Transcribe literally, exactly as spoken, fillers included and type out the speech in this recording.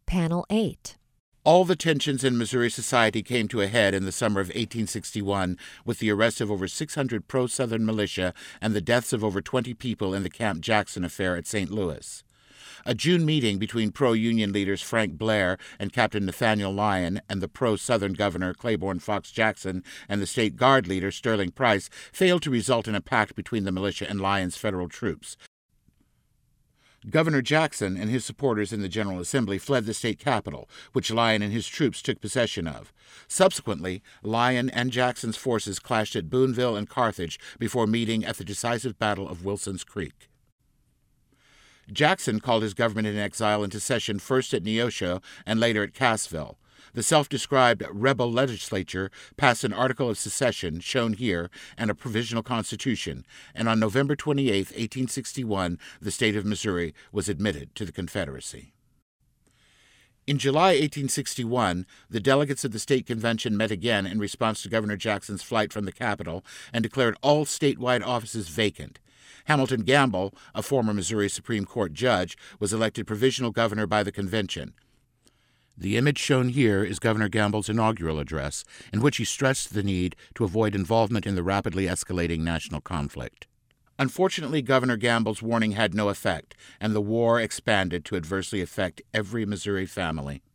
Panel eight. All the tensions in Missouri society came to a head in the summer of eighteen sixty-one with the arrest of over six hundred pro-Southern militia and the deaths of over twenty people in the Camp Jackson affair at Saint Louis. A June meeting between pro-Union leaders Frank Blair and Captain Nathaniel Lyon and the pro-Southern governor Claiborne Fox Jackson and the state guard leader Sterling Price failed to result in a pact between the militia and Lyon's federal troops. Governor Jackson and his supporters in the General Assembly fled the state capital, which Lyon and his troops took possession of. Subsequently, Lyon and Jackson's forces clashed at Boonville and Carthage before meeting at the decisive Battle of Wilson's Creek. Jackson called his government in exile into session first at Neosho and later at Cassville. The self-described rebel legislature passed an article of secession, shown here, and a provisional constitution, and on November twenty-eighth, eighteen sixty-one, the state of Missouri was admitted to the Confederacy. In July eighteen sixty-one, the delegates of the state convention met again in response to Governor Jackson's flight from the capital and declared all statewide offices vacant. Hamilton Gamble, a former Missouri Supreme Court judge, was elected provisional governor by the convention. The image shown here is Governor Gamble's inaugural address, in which he stressed the need to avoid involvement in the rapidly escalating national conflict. Unfortunately, Governor Gamble's warning had no effect, and the war expanded to adversely affect every Missouri family.